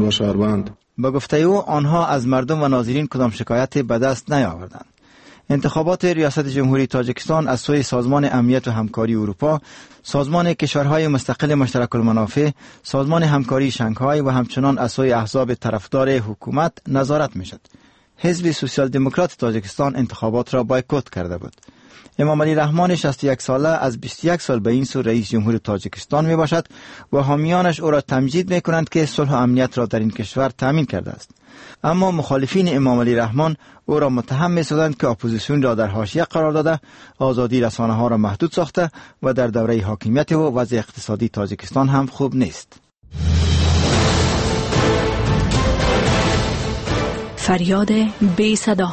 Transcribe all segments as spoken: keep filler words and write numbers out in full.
و شهروند. به گفته او آنها از مردم و ناظرین کدام شکایتی به دست نیاوردند. انتخابات ریاست جمهوری تاجیکستان از سوی سازمان امنیت و همکاری اروپا، سازمان کشورهای مستقل مشترک المنافع، سازمان همکاری شانگهای و همچنان از سوی احزاب طرفدار حکومت نظارت میشد. حزب سوسیال دموکرات تاجیکستان انتخابات را بایکوت کرده بود. امام علی رحمان شصت و یک ساله از بیست و یک سال به این سو رئیس جمهور تاجیکستان می باشد و حامیانش او را تمجید می کنند که صلح و امنیت را در این کشور تامین کرده است. اما مخالفین امام علی رحمان او را متهم می سازند که اپوزیسیون را در حاشیه قرار داده، آزادی رسانه ها را محدود ساخته و در دوره حاکمیت و وضع اقتصادی تاجیکستان هم خوب نیست. فریاد بی صدا.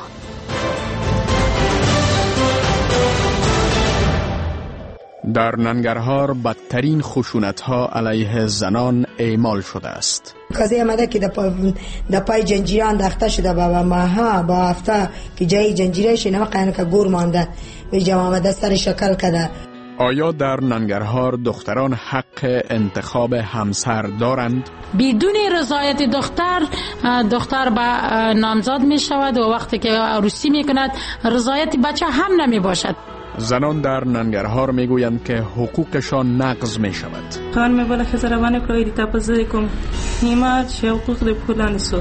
در ننگرهار بدترین خشونت‌ها علیه زنان اعمال شده است. قضیه آمده که در پای جنجیران داخته شده با ماها با هفته که جای جنجیرش اینه قیانه که گور مانده و جمع آمده سر شکل کده. آیا در ننگرهار دختران حق انتخاب همسر دارند؟ بدون رضایت دختر، دختر به نامزاد می شود و وقتی که عروسی می کند رضایت بچه هم نمی باشد. زنان در ننگرهار می گویند که حقوقشان نقض می شود. خان می بالا که زروانه کلایی دیتا پزده کم نیمات شی حقوق دی پولانی سو.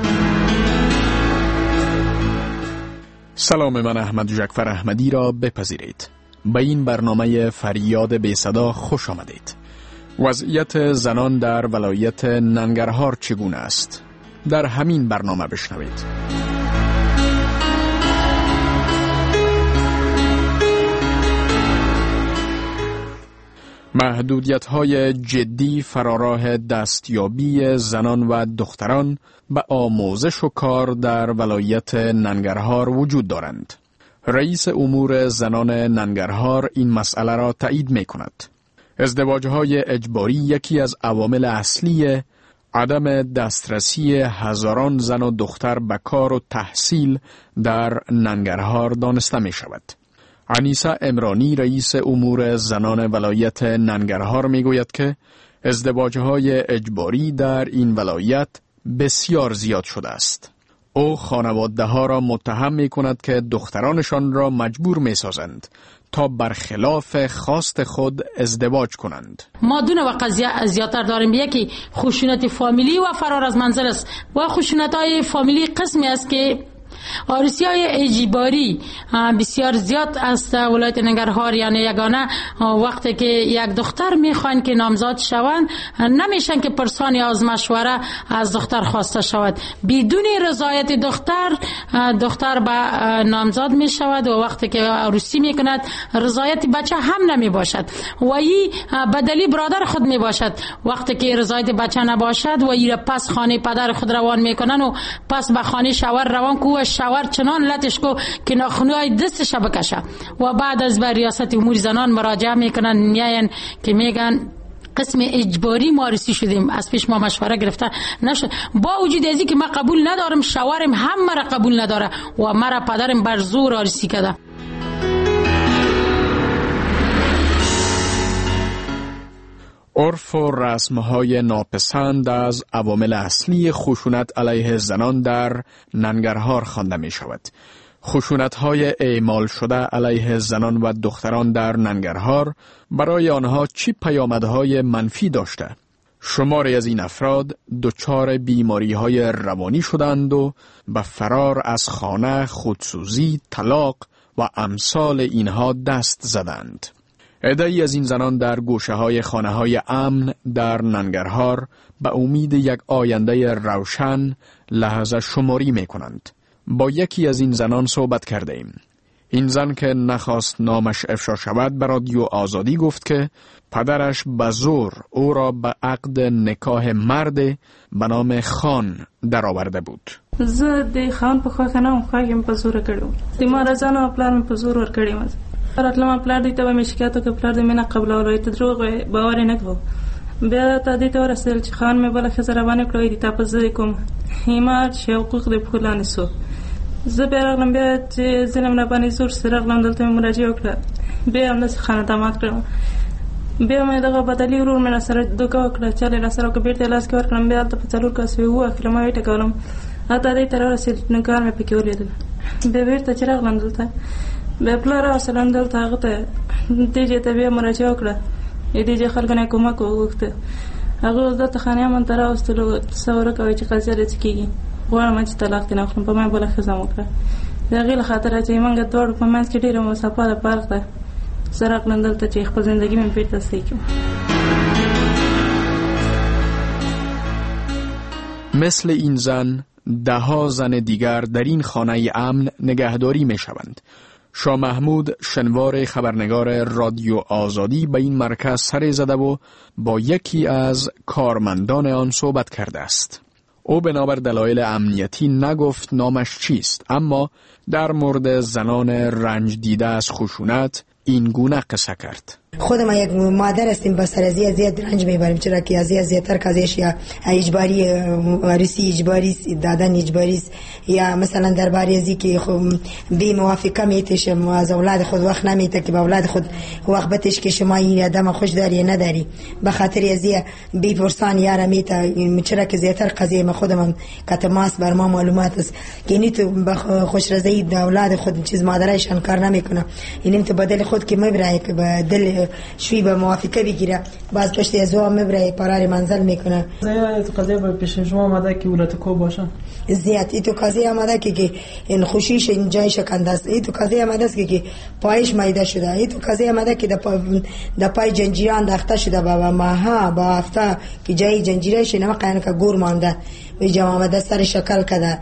سلام، من احمد جعفر احمدی را بپذیرید. به این برنامه فریاد بی صدا خوش آمدید. وضعیت زنان در ولایت ننگرهار چگونه است؟ در همین برنامه بشنوید. محدودیت‌های جدی فراراه دستیابی زنان و دختران به آموزش و کار در ولایت ننگرهار وجود دارند. رئیس امور زنان ننگرهار این مسئله را تایید می کند. ازدواج‌های اجباری یکی از عوامل اصلی عدم دسترسی هزاران زن و دختر به کار و تحصیل در ننگرهار دانسته می شود. انیسه امرانی رئیس امور زنان ولایت ننگرهار می گوید که ازدواج‌های اجباری در این ولایت بسیار زیاد شده است. او خانواده ها را متهم می کند که دخترانشان را مجبور می سازند تا برخلاف خواست خود ازدواج کنند. ما دو نوع قضیه زیادتر داریم. یکی خشونت فامیلی و فرار از منزل است و خشونت های فامیلی قسمی است که عروسی های اجباری بسیار زیاد است ولایت ننگرهار. یعنی یگانه وقتی که یک دختر میخوان که نامزاد شوند نمیشن که پرسان یا از مشوره از دختر خواسته شود. بدون رضایت دختر دختر به نامزاد می شود و وقتی که عروسی میکند رضایت بچه هم نمی باشد و ای بدلی برادر خود می باشد. وقتی که رضایت بچه نباشد و ای پس خانه پدر خود روان میکنن و پس به خانه شوهر روان کو شوهر چنان لطش کو که ناخنهای دستش بکشه و بعد از به ریاست امور زنان مراجعه میکنن، میاین که میگن قسم اجباری ما عروسی شدیم، از پیش ما مشوره گرفته نشد. با وجود ازی که ما قبول ندارم، شوهرم هم مرا قبول نداره و مرا پدرم بر زور عروسی کرده. عرف و رسمهای ناپسند از عوامل اصلی خشونت علیه زنان در ننگرهار خوانده می شود. خشونت‌های اعمال شده علیه زنان و دختران در ننگرهار برای آنها چی پیامدهای منفی داشته؟ شماری از این افراد دچار بیماری‌های روانی شدند و به فرار از خانه، خودسوزی، طلاق و امثال اینها دست زدند. عده‌ای از این زنان در گوشه‌های خانه‌های امن در ننگرهار به امید یک آینده روشن لحظه شماری می‌کنند. با یکی از این زنان صحبت کرده ایم. این زن که نخواست نامش افشا شود به رادیو آزادی گفت که پدرش به زور او را به عقد نکاح مرد به نام خان درآورده بود. زه د خان په خوا کنه خواږم په زور کړو. د ما رضا نه پلان په زور ور کړی مز. راتلم پلار دی ته مې شکایت وکړ، پلار دې مې نه قبلول، ته دروغ باور نه کوو. بیا ته دې ته ورسېدل چې خان مې بله ښځه روانه کړی دی، تا په زه کوم حمایت شي حقوق د پولانې سو. زه بیا راغلم، بیا چې ظلم نه باندې زور سره راغلم، دلته مې مراجعه وکړه. بیا همداسې خانه داماد کړم. بیا مې دغه بدلی ورور مې سره دوکا کړه چې له سره کو بیرته لاس کې ورکړم بیا ته په څلور کس وو اخر ما ویټه کولم اته دې تر رسید نو کار مې پکې ولیدل به بیرته چراغ لندلته به پلار اصل لندلته هغه ته دې چې ته بیا مراجعه وکړه دې چې خلک نه کومه کوغته هغه د تخانه من تر اوستلو تصور کوي چې قضیه لته کیږي غواړم چې طلاق نه خپل په ما بل خزم وکړه دا غیله خاطر چې موږ دوړ په منځ کې ډیره مسافه ده پارک ده سره لندل ته چې خپل ژوندۍ مې پیټه سېکم. مثل این زن ده ها زن دیگر در این خانه امن نگهداری می شوند. شاه محمود شنوار خبرنگار رادیو آزادی به این مرکز سر زده و با یکی از کارمندان آن صحبت کرده است. او بنابر دلایل امنیتی نگفت نامش چیست، اما در مورد زنان رنج دیده از خشونت این گونه قصه کرد. خود ما یک مادر هستیم با سر زیاد زیاد رنج میبریم، چرا که از زیاد زیادتر کازش یا اجباری وارثی اجباری دادن اجباری یا مثلا درباره ازی که بی موافقه میتشم از اولاد خود وقت نمیته که با اولاد خود وقت بتش که شما این آدم خوش داری یا نداری، به خاطر ازی بی پرسان یارا میته، چرا که زیادتر قضیه ما خودم کتماس بر ما معلومات است که اینی تو خوش رضایی اولاد خود چیز مادرایشان کار نمیکنه، اینم تو بدل خود که میبره که بدل شوی به موافقه بگیره باز پشت از او میبره قرار منزل میکنه. زیاد قضیه به پیش شما آمده که ولایت کو باشه زیاد ای تو قضیه آمده که که این خوشیش این جای شکنده است، ای تو قضیه آمده است که که پایش مایده شده، ای تو قضیه آمده که در پای جنجیره انداخته شده با ماها با هفته که جای جنجیرهش نما قاین که گور مانده و جمع آمده سر شکل کده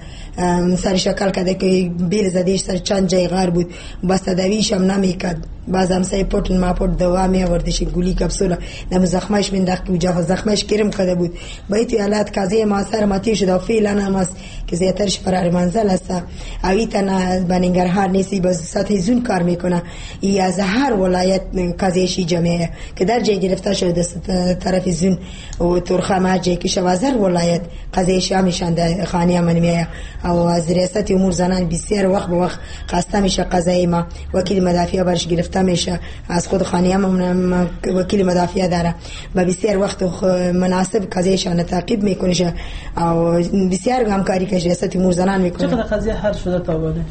سر شکل کده که بیل زدیش سر چند جای غار بود بس تدویش هم نمیکد، باز هم سای پوتن ما پوت دوا می آوردش گولی کپسولا نم زخمش من داخل وجه زخمش کرم کده بود با ایت حالات قضیه ما سر ماتی شده و فعلا هم است که زیاترش فرار منزل است. اویتن بنگرهار نیستی باز سطح زون کار میکنه، ای از هر ولایت قضیهشی جمعه که در جای گرفته شده طرف زون و ترخه مرجع که شوازر ولایت قضیهش همیشان در خانه من میایه او از ریاست امور زنان بسیار وقت به وقت خسته میشه قضیه ما وکیل مدافع برش گرفته میشه، از خود خانه من وکیل مدافع داره و بسیار وقت مناسب قضیهشان تعقیب میکنه او بسیار همکاری که ریاست امور زنان میکنه. چقدر قضیه حل شده تا بعد؟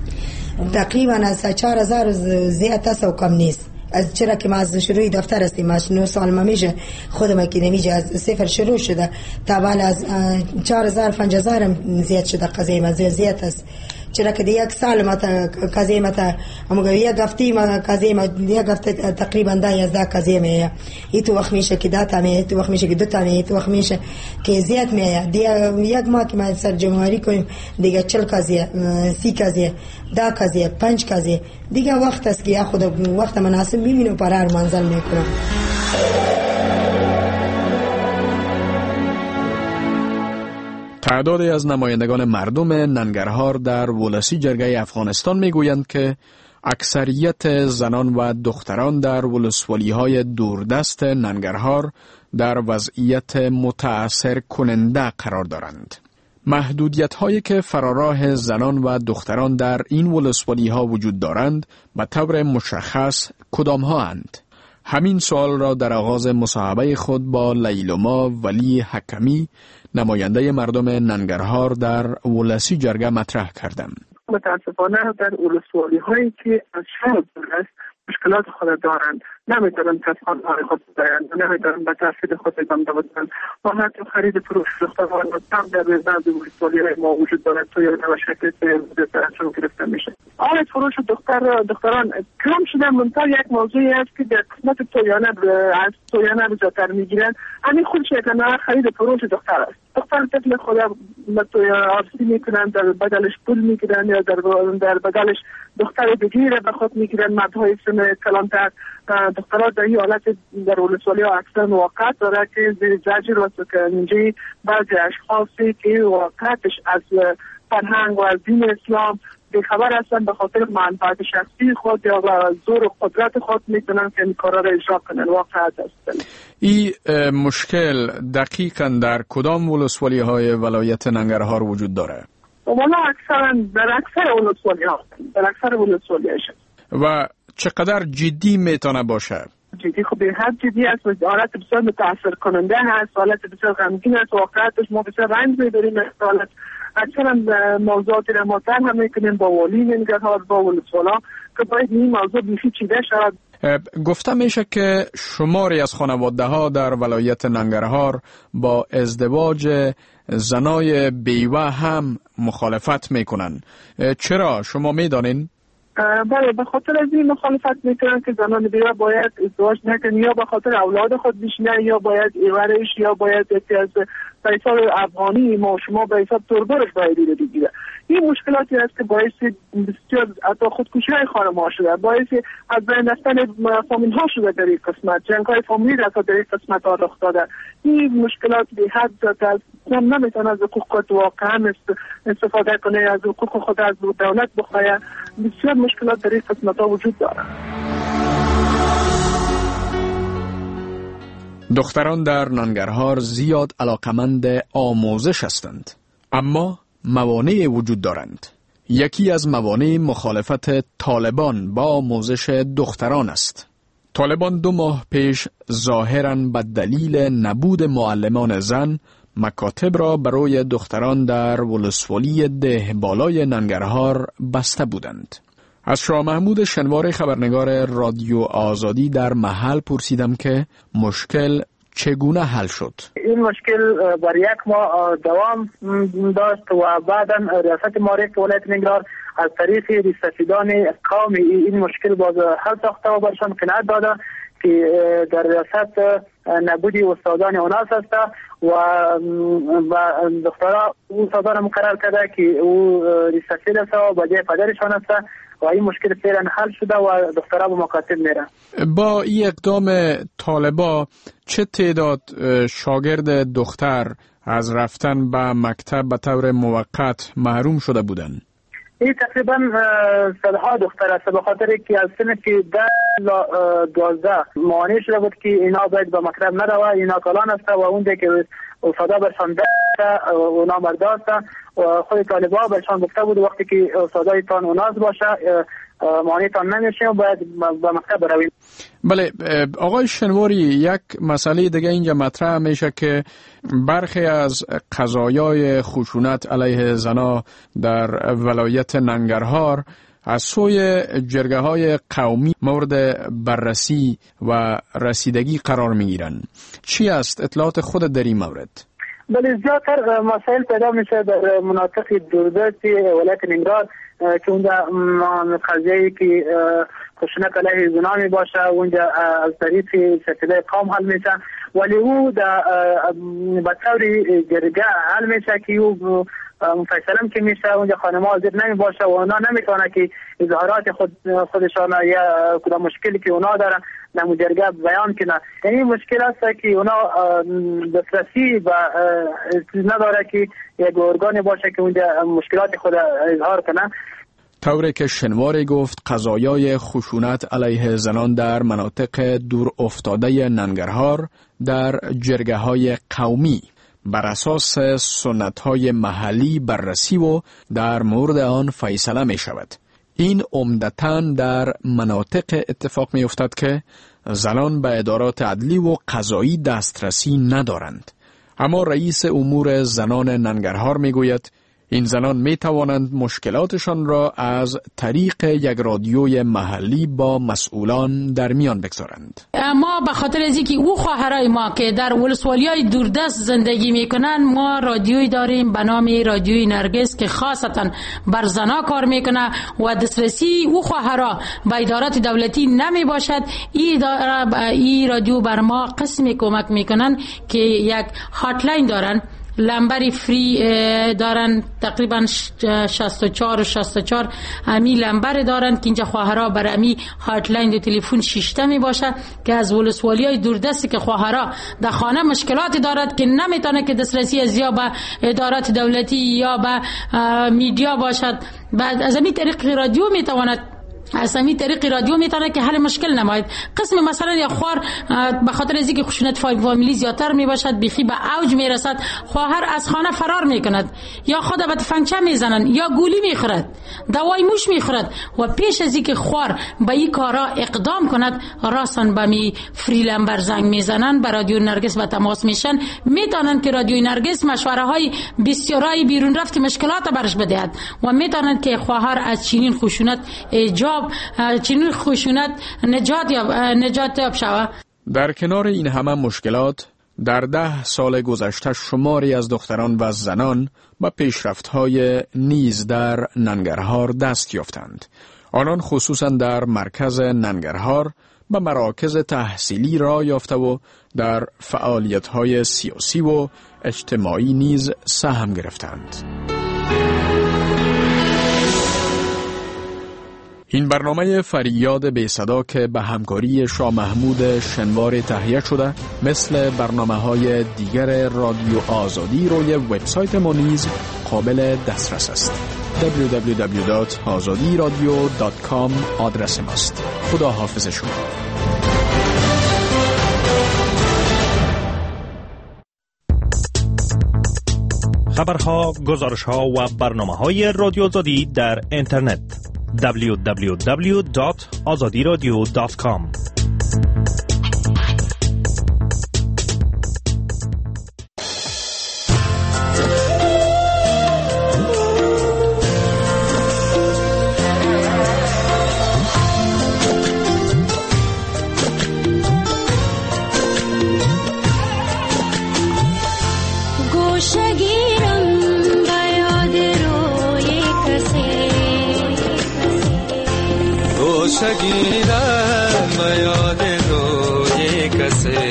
تقریبا از چهار هزار زیاد است و کم نیست، از چرا که ما از شروع دفتر هستیم از نه سال ما میشه خودم که نمیشه از صفر شروع شده تا بالا از چهار هزار پنج هزار زیاد شده قضیه ما زیاد است، چرا که یک سال ما تا قضیه ما تا اما یک هفته ما قضیه ما یک هفته تقریبا ده یازده قضیه میه، ای تو وقت میشه که ده تا میه، تو وقت میشه که دو تا میه، تو وقت میشه که زیاد میه، دیگه یک ماه که ما سر جمهوری کنیم دیگه چهل قضیه سی قضیه ده قضیه پنج قضیه دیگه وقت است که خود وقت مناسب میبینه و قرار منزل میکنه. تعدادی از نمایندگان مردم ننگرهار در ولسی جرگه افغانستان میگویند که اکثریت زنان و دختران در ولسوالی‌های دوردست ننگرهار در وضعیت متأثر کننده قرار دارند. محدودیت هایی که فراراه زنان و دختران در این ولسوالی‌ها وجود دارند به طور مشخص کدام ها اند؟ همین سوال را در آغاز مصاحبه خود با لیلما ولی حکمی نماینده مردم ننگرهار در ولسی جرگه مطرح کردم. متاسفانه در ولسوالی هایی که از شهر است مشکلات خود دارند، نمیتونن کسان های خود دارند، نمیتونن به تحصیل خود ادامه بدن و حتی خرید فروش دختران کم در بعضی ولسوالی های ما وجود دارد تو یک نوع شکل چون گرفته میشه. آن فروش دختر دختران کم شده، منتها یک موضوعی است که در قسمت تویانه از تویانه بزرگتر میگیرند، همین خودش یک نوع خرید فروش دختر است. دختر طفل خود آرسی میکنند، در بدلش پول میگیرند یا در در بدلش دختر دیگری را به خود میگیرند. مردهای سن کلانتر دخترها در این حالت در ولسوالی ها اکثر واقعیت داره که زیر زجر و سکنجی بعضی اشخاصی که واقعیتش از فرهنگ و از دین اسلام بیخبر هستند به خاطر منفعت شخصی خود یا زور و قدرت خود میتونن که این کارا را اجرا کنن. واقعیت است. این مشکل دقیقاً در کدام ولسوالی های ولایت ننگرهار وجود داره؟ والا اکثرا در اکثر ولسوالی ها در اکثر ولسوالی هاست. و چقدر جدی میتونه باشه؟ جدی خب به حد جدی است و حالت بسیار متاثر کننده هست، حالت بسیار غمگین است. واقعیتش ما بسیار رنج می‌بریم حالت. اکثرا موضوعاتی را ما طرح می‌کنیم با والی ننگرهار، با ولسوالا که باید این موضوع بیشتر چیده شود. گفته میشه که شماری از خانواده ها در ولایت ننگرهار با ازدواج زنای بیوه هم مخالفت میکنن. چرا؟ شما میدانین؟ بله، به خاطر از این مخالفت میکنن که زنان بیوه باید ازدواج نکنن، یا به خاطر اولاد خود بشینن، یا باید ایورش، یا باید یکی از پیسا افغانی ما شما به حساب تربرش باید رو بگیره. این مشکلاتی است که باعث بسیار حتی خودکشی های خانم ها شده، باعث از بین رفتن فامیل ها شده در این قسمت، جنگ های فامیلی را در این قسمت ها رخ داده. این مشکلات به حد زده است، نمیتونه از حقوق خود واقعا استفاده کنه، از حقوق خود از دولت بخواه. بسیار مشکلات در این قسمت ها وجود داره. دختران در ننگرهار زیاد علاقمند آموزش هستند، اما موانع وجود دارند. یکی از موانع مخالفت طالبان با آموزش دختران است. طالبان دو ماه پیش ظاهراً به دلیل نبود معلمان زن مکاتب را برای دختران در ولسوالی ده بالای ننگرهار بسته بودند. از شاه محمود شنواری خبرنگار رادیو آزادی در محل پرسیدم که مشکل چگونه حل شد؟ این مشکل بر یک ماه دوام داشت و بعدا ریاست معارف ولایت ننگرهار از طریق ریاستیدان قومی این مشکل باز حل ساخته و برشان قناعت داده که در ریاست نبودی استادان اوناس است و دخترها استادان مقرر کرده که او ریاستید است و بجای پدرشان است و این مشکل فعلا حل شده و دخترها به مکاتب میرن. با این اقدام طالبا چه تعداد شاگرد دختر از رفتن به مکتب به طور موقت محروم شده بودند؟ این تقریبا صدها دختر است، به خاطر که از سنف ده تا دوازده مانع شده بود که اینا باید به مکتب نروه، اینا کلان است و اونجا که استادا برشان ده اونا مرده است و خود طالبا برشان گفته بود وقتی که استادای تان اوناز باشه مانع تان نمیشه و باید به مکتب بروید. بله آقای شنواری، یک مسئله دیگه اینجا مطرح میشه که برخی از قضایای خشونت علیه زنا در ولایت ننگرهار از سوی جرگه های قومی مورد بررسی و رسیدگی قرار میگیرن. چی است اطلاعات خود در این مورد؟ بله زیادتر مسائل پیدا میشه در مناطق دوردست ولایت ننگرهار که اونجا قضیه‌ای که خشونت علیه زنان می باشه اونجا از طریق شکل قوم حل میشه، ولی او در به طور جرگه حل میشه که او مفصلا که میشه اونجا خانم‌ها حاضر نمی باشه و اونا نمیتونه که اظهارات خود خودشان یا کدام مشکلی که اونا دارن در جرگه بیان کنه. یعنی مشکل است که اونا دسترسی و چیز نداره که یک ارگانی باشه که اونجا مشکلات خود اظهار کنه. طوری که شنواری گفت قضایای خشونت علیه زنان در مناطق دور افتاده ننگرهار در جرگه های قومی بر اساس سنت های محلی بررسی و در مورد آن فیصله می شود. این عمدتاً در مناطق اتفاق می افتد که زنان به ادارات عدلی و قضایی دسترسی ندارند. اما رئیس امور زنان ننگرهار می گوید این زنان می توانند مشکلاتشان را از طریق یک رادیوی محلی با مسئولان در میان بگذارند. ما به خاطر از اینکه او خواهرای ما که در ولسوالی‌های دوردست زندگی میکنن، ما رادیویی داریم به نام رادیوی نرگس که خاصتا بر زنا کار میکنه و دسترسی او خواهرا به ادارات دولتی نمی باشد. این ای رادیو بر ما قسمی کمک میکنن که یک هاتلاین دارن، لمبری فری دارن، تقریبا شصت و چهار و شصت و چهار امی لمبر دارن که اینجا خواهرها بر امی هاتلاین دو تلفن شیشته می باشه که از ولسوالی های دوردستی که خواهرها در خانه مشکلاتی دارد که نمیتونه که دسترسی از یا به ادارات دولتی یا به میدیا باشد، بعد از امی طریق رادیو میتواند از همین طریق رادیو میتونه که حل مشکل نماید. قسم مثلا یا خوار به خاطر از اینکه خشونت فامیلی زیادتر میباشد بیخی به اوج میرسد، خواهر از خانه فرار میکند یا خود به تفنگچه میزنند یا گولی میخورد، دوای موش میخورد و پیش از اینکه خوار به این کارا اقدام کند راستن به می فریلمبر زنگ میزنند، به رادیو نرگس به تماس میشن، میتونن که رادیو نرگس مشوره های بسیارای بیرون رفت مشکلات برش بدهد و میتونن که خواهر از چنین خشونت ایجاب چنین خشونت نجات یا نجات یاب شود. در کنار این همه مشکلات در ده سال گذشته شماری از دختران و زنان به پیشرفت‌های نیز در ننگرهار دست یافتند. آنان خصوصا در مرکز ننگرهار به مراکز تحصیلی را یافته و در فعالیت‌های سیاسی و اجتماعی نیز سهم گرفتند. این برنامه فریاد بی صدا که به همکاری شاه محمود شنوار تهیه شده مثل برنامه‌های دیگر رادیو آزادی روی وبسایت ما نیز قابل دسترس است. دبلیو دبلیو دبلیو دات آزادی رادیو دات کام آدرس ماست. خدا حافظ شما. خبرها، گزارش‌ها و برنامه‌های رادیو آزادی در اینترنت دبلیو دبلیو دبلیو دات آزادی رادیو دات کام. شگیرم به یاد روی کسی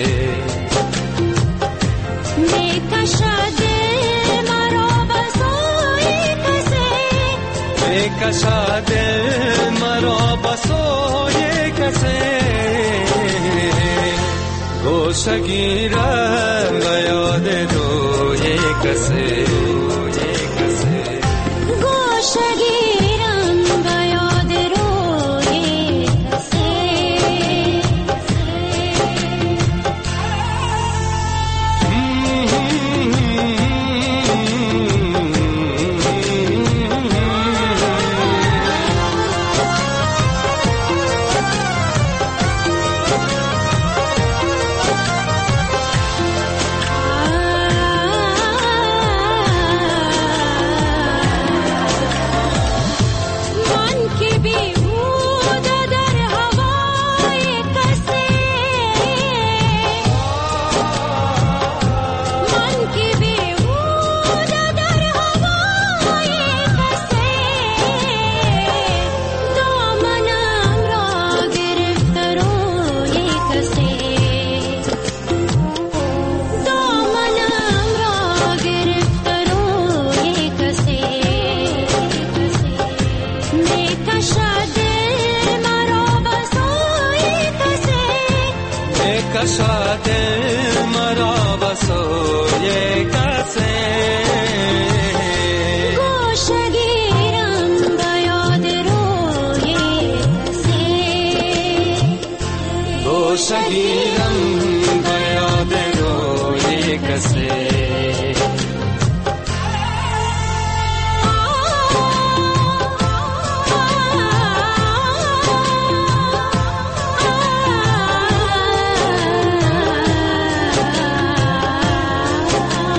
میکشد مرا بسوی کسی میکشد مرا بسوی کسی گوشه گیرم به یاد روی کسی گوشه گیرم به یاد روی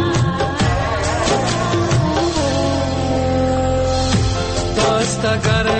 Sagar